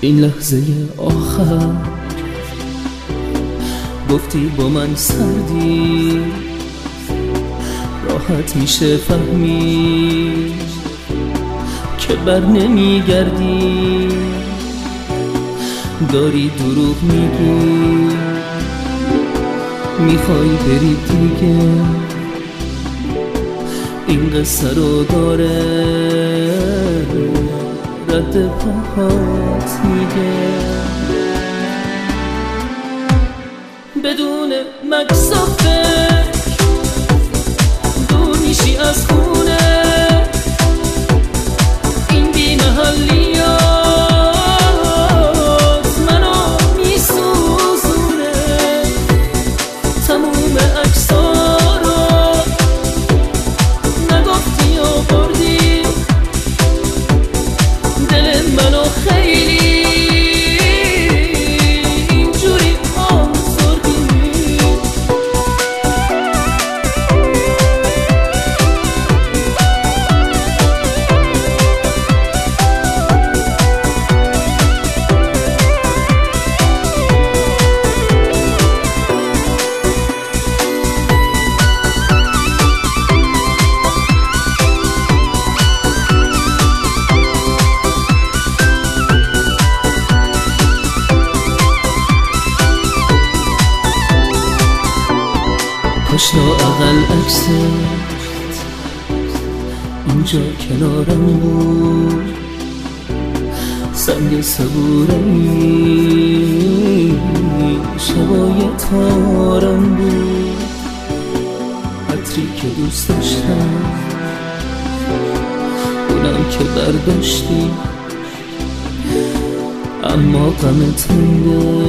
این لحظه آخر گفتی با من سردی، راحت میشه فهمید که بر نمیگردی. داری دروغ میگی، میخوای بری دیگه. این قصه رو داره رد پاهات میگه، بدون مکس و فکر دور میشی از خونه. این بی محلیات منو میسوزونه. تموم عکس‌ها رو نگفتی و بردی دل منو خیلی اینجوری آزردی. کاش لااقل عکست اینجا کنارم بود، سنگ صبورمی شبای تارم بود. عطری که دوست داشتم اونم که برداشتی، اما غمت مونده